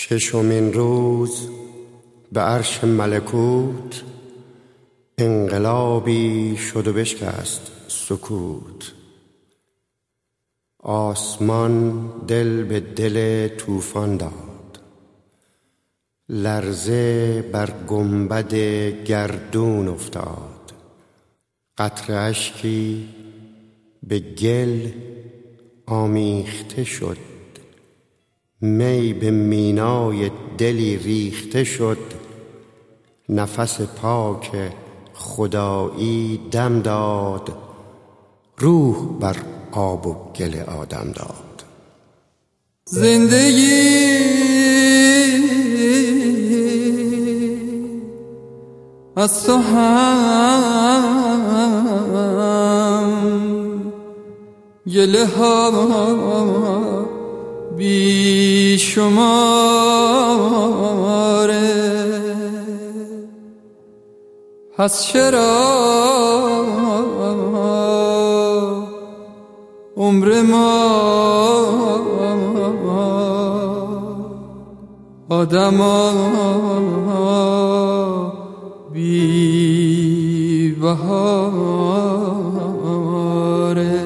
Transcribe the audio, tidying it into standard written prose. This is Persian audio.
ششمین روز به عرش ملکوت انقلابی شد و بشکست سکوت. آسمان دل به دل طوفان داد، لرزه بر گنبد گردون افتاد. قطره اشکی به گل آمیخته شد، می به مینای دلی ریخته شد. نفس پاک خدایی دم داد، روح بر آب و گل آدم داد. زندگی از تو هم گله ها بی شماره. پس چرا عمر ما آدما بی بهاره؟